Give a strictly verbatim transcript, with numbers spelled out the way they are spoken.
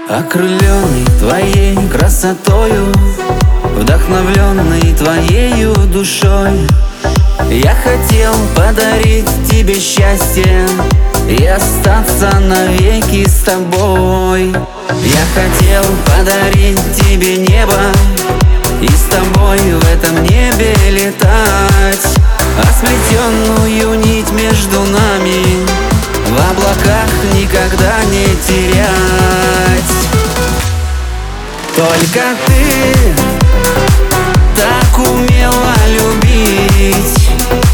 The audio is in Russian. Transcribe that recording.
Окрыленный твоей красотою, вдохновленный твоею душой, я хотел подарить тебе счастье и остаться навеки с тобой. Я хотел подарить тебе небо и с тобой в этом небе летать, а сплетенную нить между нами в облаках никогда не терять. Только ты так умела любить,